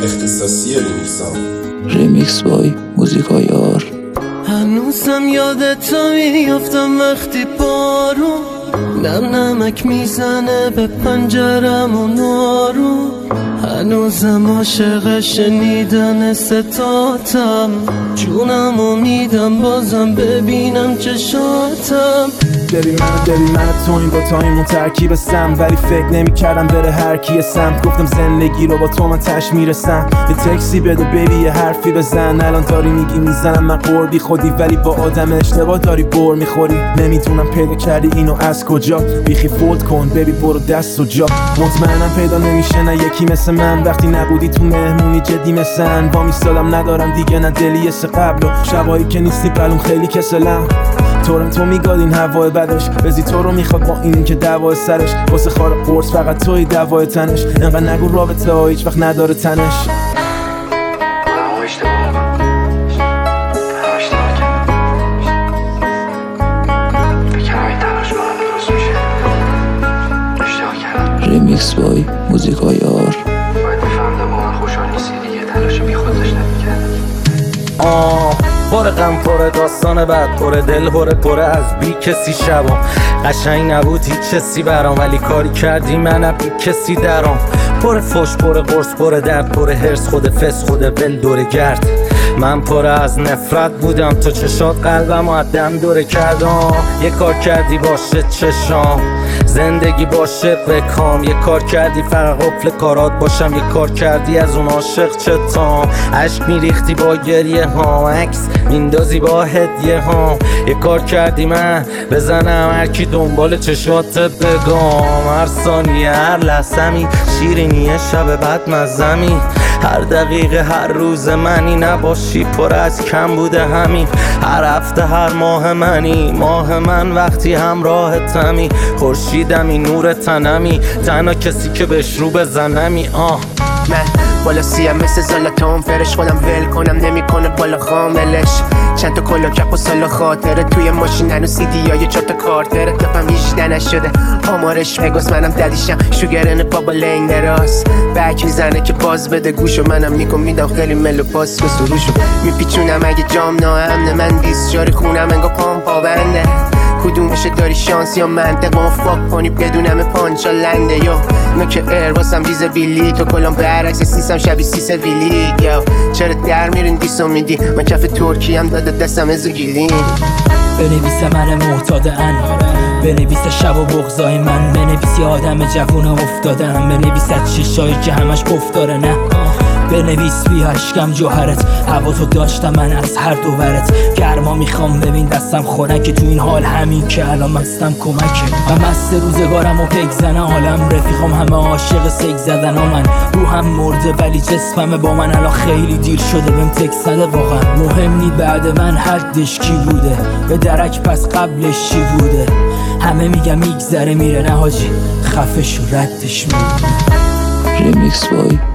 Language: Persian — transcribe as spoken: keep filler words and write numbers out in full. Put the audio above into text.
اختصاصی ریمیکسام. ریمیکس بای موزیکا یار. هنوزم یادت میافتم وقتی بارون نم نمک میزنه به پنجرم و نارون، هنوزم عاشق شنیدن ستاتم، جونم و میدم بازم ببینم چشاتم. داری منو داری منو تو این دوتاییمون ترکیب سم، ولی فکر نمی کردم بره هر کی سمت. گفتم زندگی رو با تو من تش میرسم، یه تکسی بده بیبی یه حرفی بزن. الان داری میگی میزنم من قربی خودی، ولی با آدم اشتباه داری بر میخوری. نمیدونم پیدا کردی اینو از کجا، بیخی فولد کن بیبی برو دست و جا. مطمئنم پیدا نمیشه نه یکی مثل من، وقتی نبودی تو مهمونی جدی مثل با میستادم ندارم دیگه نه دلی مثل قبل. و شبایی که نیستی بلون خیلی کسلم، تورم تو میگاد این هوای بدش، بزی تو رو میخواد با این که دوای سرش. واسه خار قرص فقط توی دوای تنش، انقدر نگو رابطه ها هیچ وقت نداره تنش. ریمیکس بای موزیکا یار. آه پر غم پر داستان بعد پر دل پر پر از بی کسی شبام. قشنگ نبود هیچ چیزی برام، ولی کاری کردی منم بی کسی درام. پر فش پر قرص پر درد پر هرس، خود فس خود ول دور گرد. من پر از نفرت بودم، تو چشات قلبم و دم دوره کردم. یه کار کردی باشه چشام، زندگی باشه بکام. یه کار کردی فقط قفل کارات باشم، یه کار کردی از اون عاشق چتام. عشق میریختی با گریه ها، عکس میندازی با هدیه ها. یه کار کردی من بزنم هر کی دنبال چشات بگم. هر ثانیه هر لحظه‌می شیرینیه شب بعد مزمی. هر دقیقه هر روز منی نباشی پر از کم بوده همین. هر هفته هر ماه منی ماه من وقتی همراه تمی. خورشیدمی نور تنمی تنها کسی که بهش رو بزنمی. آه من بالا سیم مثل زالاتون فرش خودم ول کنم نمیکنه بالا خاملش. چند تا کلا کپ و سالا خاطره توی ماشین هنو سی دی های چهار تا کارتره. دفعم هیچده نشده آمارش مگاس، منم دلیشم شوگرن بابا لنگ دراز. بک میزنه که باز بده گوشو، منم میکن میدم خیلی ملو پاس به سروشو. میپیچونم اگه جام ناامنه، من بیسجاری خونم انگا پام پابنده. کدومشه داری شانس یا منطق، ما فاک کنی بدونم پانچا لنده. یا نوک ایر واسم ریز بیلی، تو کلام برعکس سیسم شبیه سیس ویلی. یا چرا در میرین دیسو میدی، من کف ترکی هم داده دستم ازو گیلین. بنویسه من معتاد ان، بنویسه شب و بغضای من، بنویسی آدم جوون افتادم، بنویسه چشایی که همش گفت داره نه. بنویس بی اشکم جوهرت، هوا تو داشتم من از هر دو ورت. گرما میخوام ببین دستم خنکه، تو این حال همین که الان مستم کمکه. و مست روزگارم و پک زنه عالم رفیقم همه عاشق سیک زدن ها. من روحم مرده ولی جسمم با من، الان خیلی دیر شده بهم تک زده. واقعا مهم نی بعد من حدش کی بوده، به درک پس قبلش چی بوده. همه میگم میگذره میره، نه حاجی خفش و ردش میره. ریمیکس بای